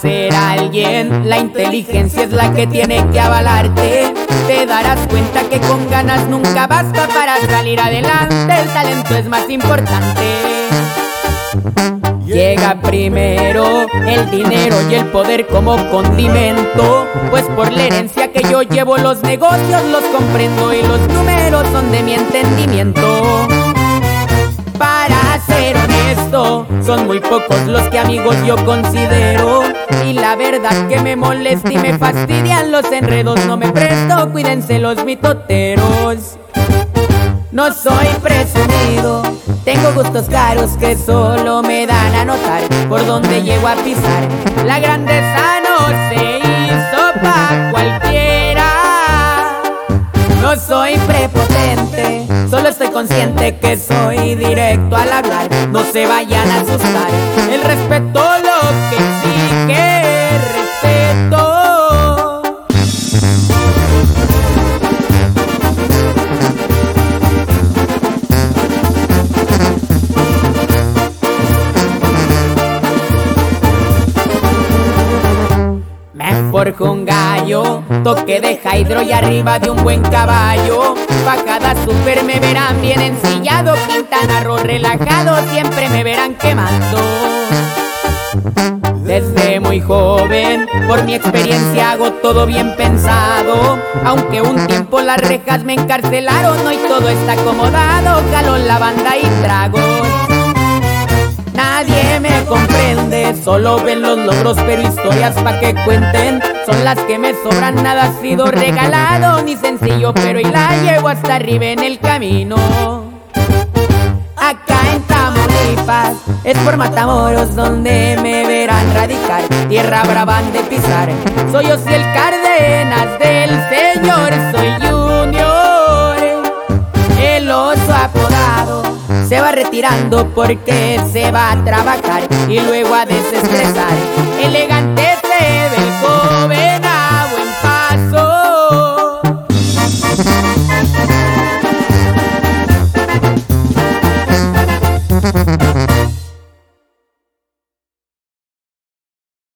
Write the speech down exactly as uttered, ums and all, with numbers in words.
ser alguien, la inteligencia es la que tiene que avalarte. Te darás cuenta que con ganas nunca basta para salir adelante. El talento es más importante. Llega primero el dinero y el poder como condimento, pues por la herencia que yo llevo los negocios los comprendo y los números son de mi entendimiento. Para ser honesto, son muy pocos los que amigos yo considero, y la verdad que me molesta y me fastidian los enredos. No me presto, cuídense los mitoteros. No soy presumido, tengo gustos caros que solo me dan a notar por donde llego a pisar. La grandeza no se hizo pa' cualquiera. No soy prepotente, solo estoy consciente que soy directo al hablar. No se vayan a asustar, el respeto lo que sí que respeto. Forjo un gallo, toque de hydro y arriba de un buen caballo. Pa' cada super me verán bien ensillado, Quintana Roo relajado, siempre me verán quemando. Desde muy joven, por mi experiencia hago todo bien pensado. Aunque un tiempo las rejas me encarcelaron, hoy todo está acomodado, jalón, la banda y tragos. Nadie me comprende, solo ven los logros, pero historias pa' que cuenten son las que me sobran. Nada ha sido regalado ni sencillo, pero y la llevo hasta arriba en el camino. Acá en Tamaulipas es por Matamoros donde me verán radicar. Tierra brava han de pisar, soy Osiel Cárdenas del señor, soy Junior, el oso apodado. Se va retirando porque se va a trabajar y luego a desestresar. Elegante